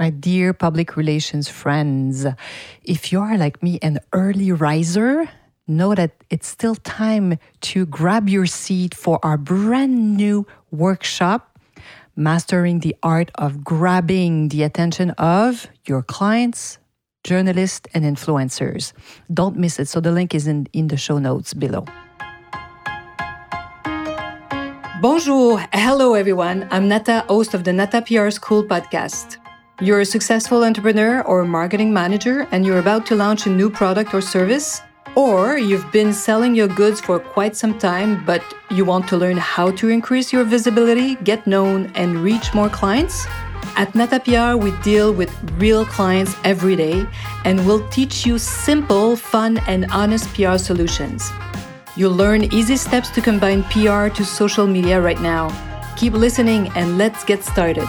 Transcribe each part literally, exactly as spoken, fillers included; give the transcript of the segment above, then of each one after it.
My dear public relations friends, if you are like me an early riser, know that it's still time to grab your seat for our brand new workshop, Mastering the Art of Grabbing the Attention of Your Clients, Journalists, and Influencers. Don't miss it. So the link is in, in the show notes below. Bonjour. Hello, everyone. I'm Nata, host of the Nata P R School podcast. You're a successful entrepreneur or marketing manager, and you're about to launch a new product or service, or you've been selling your goods for quite some time, but you want to learn how to increase your visibility, get known, and reach more clients? At Nata P R, we deal with real clients every day, and we'll teach you simple, fun, and honest P R solutions. You'll learn easy steps to combine P R to social media right now. Keep listening, and let's get started.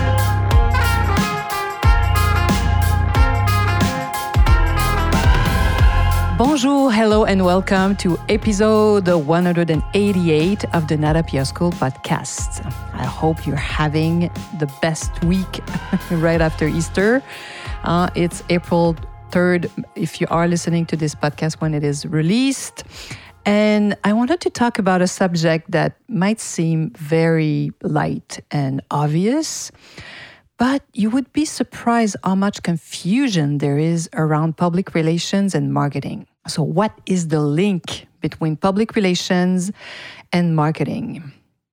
Bonjour, hello, and welcome to episode one hundred eighty-eight of the Nata P R School podcast. I hope you're having the best week right after Easter. Uh, it's April third, if you are listening to this podcast when it is released. And I wanted to talk about a subject that might seem very light and obvious, but you would be surprised how much confusion there is around public relations and marketing. So what is the link between public relations and marketing?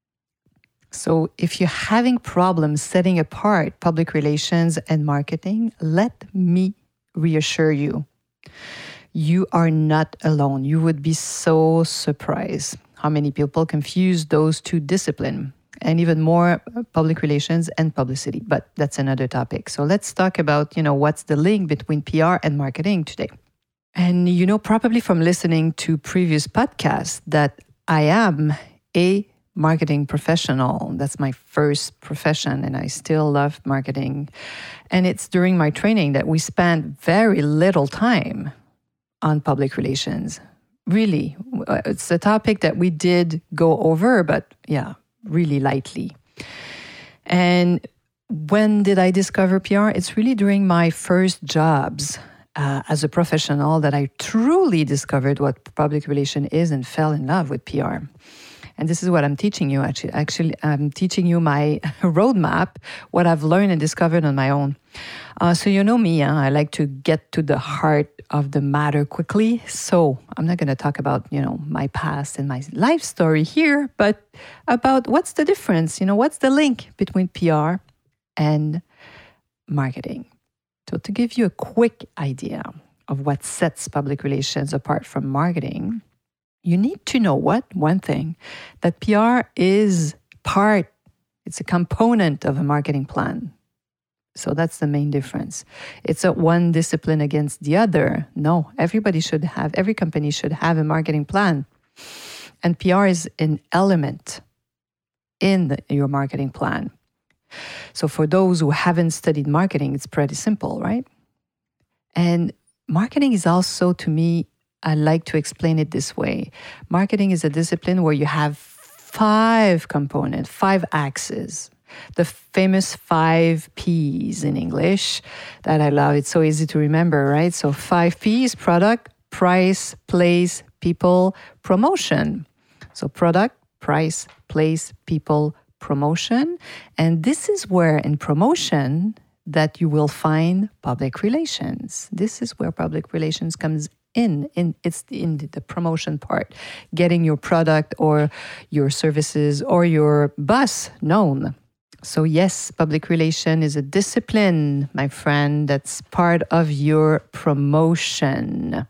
So if you're having problems setting apart public relations and marketing, let me reassure you, you are not alone. You would be so surprised how many people confuse those two disciplines, and even more public relations and publicity. But that's another topic. So let's talk about, you know, what's the link between P R and marketing today. And you know probably from listening to previous podcasts that I am a marketing professional. That's my first profession, and I still love marketing. And it's during my training that we spent very little time on public relations. Really, it's a topic that we did go over, but yeah, really lightly. And when did I discover P R? It's really during my first jobs uh, as a professional that I truly discovered what public relation is and fell in love with P R. And this is what I'm teaching you, actually. Actually, I'm teaching you my roadmap, what I've learned and discovered on my own. Uh, so you know me, huh? I like to get to the heart of the matter quickly. So I'm not going to talk about, you know, my past and my life story here, but about what's the difference, you know, what's the link between P R and marketing. So to give you a quick idea of what sets public relations apart from marketing, you need to know what? One thing, that P R is part, it's a component of a marketing plan. So that's the main difference. It's a one discipline against the other. No, everybody should have, every company should have a marketing plan. And P R is an element in the, your marketing plan. So for those who haven't studied marketing, it's pretty simple, right? And marketing is also, to me, I like to explain it this way. Marketing is a discipline where you have five components, five axes. The famous five P's in English that I love. It's so easy to remember, right? So five P's: product, price, place, people, promotion. So product, price, place, people, promotion. And this is where in promotion that you will find public relations. This is where public relations comes in. in it's in the promotion part, getting your product or your services or your bus known. So yes, public relation is a discipline, my friend, that's part of your promotion.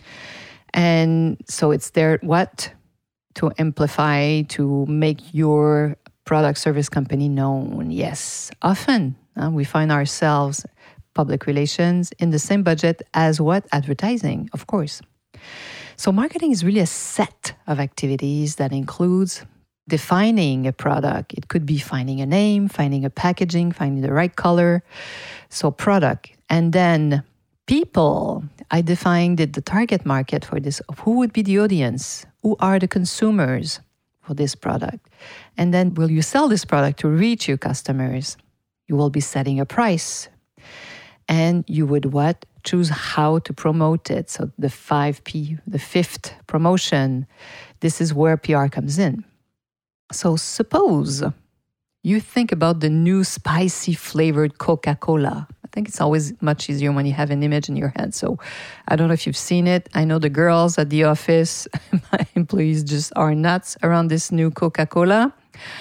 And so it's there, what? To amplify, to make your product service company known. Yes, often uh, we find ourselves public relations in the same budget as what? Advertising, of course. So marketing is really a set of activities that includes defining a product. It could be finding a name, finding a packaging, finding the right color. So product. And then people. I defined the, the target market for this. Who would be the audience? Who are the consumers for this product? And then will you sell this product to reach your customers? You will be setting a price. And you would what? Choose how to promote it. So the five P, the fifth promotion, this is where P R comes in. So suppose you think about the new spicy flavored Coca-Cola. I think it's always much easier when you have an image in your head. So I don't know if you've seen it. I know the girls at the office, my employees just are nuts around this new Coca-Cola,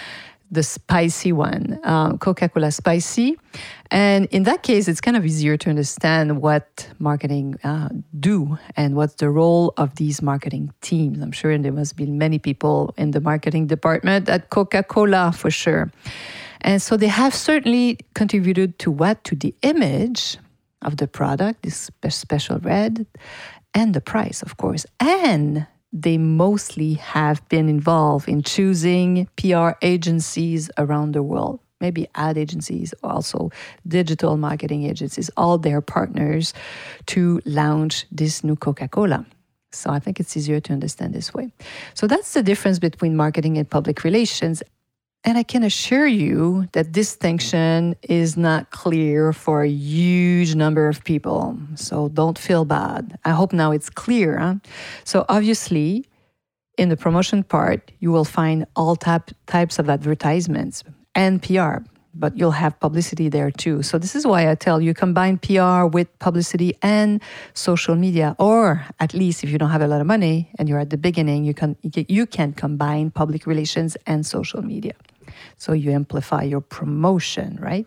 the spicy one, um, Coca-Cola Spicy. And in that case, it's kind of easier to understand what marketing uh, do and what's the role of these marketing teams. I'm sure there must be many people in the marketing department at Coca-Cola for sure. And so they have certainly contributed to what? To the image of the product, this special red, and the price, of course. And they mostly have been involved in choosing P R agencies around the world, maybe ad agencies, also digital marketing agencies, all their partners to launch this new Coca-Cola. So I think it's easier to understand this way. So that's the difference between marketing and public relations. And I can assure you that distinction is not clear for a huge number of people. So don't feel bad. I hope now it's clear. Huh? So obviously, in the promotion part, you will find all type, types of advertisements and P R, but you'll have publicity there too. So this is why I tell you combine P R with publicity and social media, or at least if you don't have a lot of money and you're at the beginning, you can you can combine public relations and social media. So you amplify your promotion, right?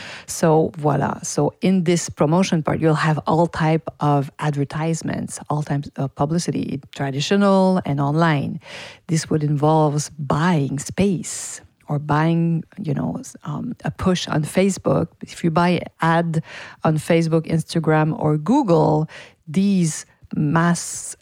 So voila. So in this promotion part, you'll have all type of advertisements, all types of publicity, traditional and online. This would involve buying space or buying, you know, um, a push on Facebook. If you buy an ad on Facebook, Instagram, or Google, these mass,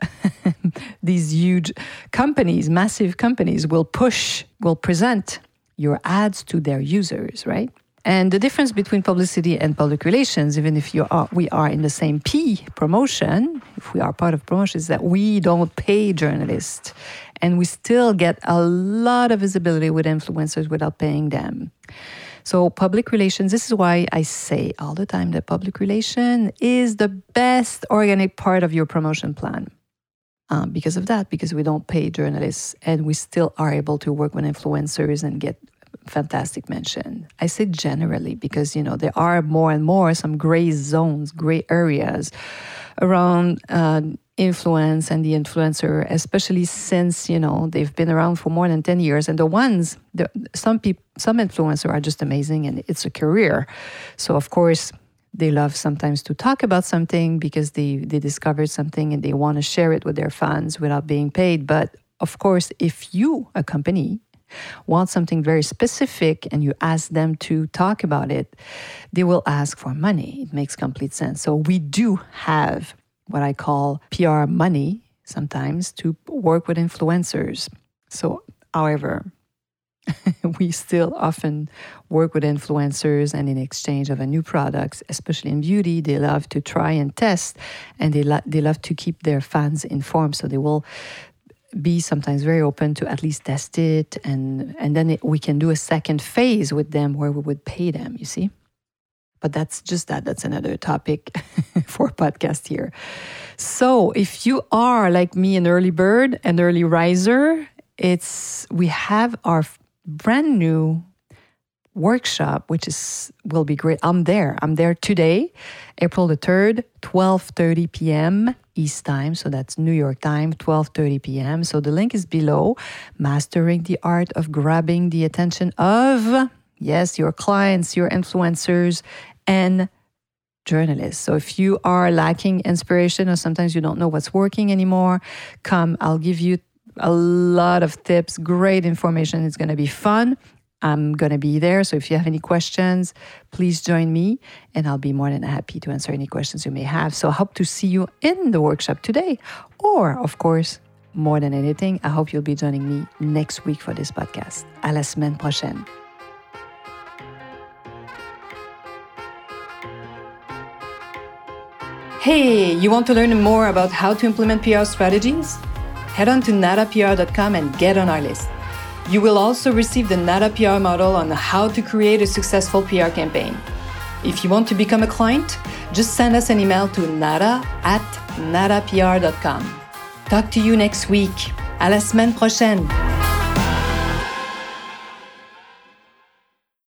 these huge companies, massive companies will push, will present your ads to their users, right? And the difference between publicity and public relations, even if you are, we are in the same P, promotion, if we are part of promotion, is that we don't pay journalists. And we still get a lot of visibility with influencers without paying them. So public relations, this is why I say all the time that public relation is the best organic part of your promotion plan. Um, because of that, because we don't pay journalists and we still are able to work with influencers and get fantastic mention. I say generally because, you know, there are more and more some gray zones, gray areas around uh, influence and the influencer, especially since, you know, they've been around for more than ten years. And the ones, the, some people, some influencers are just amazing and it's a career. So, of course, they love sometimes to talk about something because they, they discovered something and they want to share it with their fans without being paid. But of course, if you, a company, want something very specific and you ask them to talk about it, they will ask for money. It makes complete sense. So we do have what I call P R money sometimes to work with influencers. So, however, we still often work with influencers and in exchange of a new products, especially in beauty, they love to try and test and they, lo- they love to keep their fans informed. So they will be sometimes very open to at least test it. And, and then it, we can do a second phase with them where we would pay them, you see? But that's just that. That's another topic for a podcast here. So if you are like me, an early bird, an early riser, it's we have our brand new workshop, which is will be great. I'm there. I'm there today, April the third, twelve thirty p.m. East time. So that's New York time, twelve thirty p.m. So the link is below. Mastering the art of grabbing the attention of, yes, your clients, your influencers, and journalists. So if you are lacking inspiration or sometimes you don't know what's working anymore, come, I'll give you a lot of tips, great information. It's going to be fun. I'm going to be there. So if you have any questions, please join me and I'll be more than happy to answer any questions you may have. So I hope to see you in the workshop today. Or, of course, more than anything, I hope you'll be joining me next week for this podcast. À la semaine prochaine. Hey, you want to learn more about how to implement P R strategies? Head on to nada P R dot com and get on our list. You will also receive the Nada P R model on how to create a successful P R campaign. If you want to become a client, just send us an email to nada at nada p r dot com. Talk to you next week. À la semaine prochaine.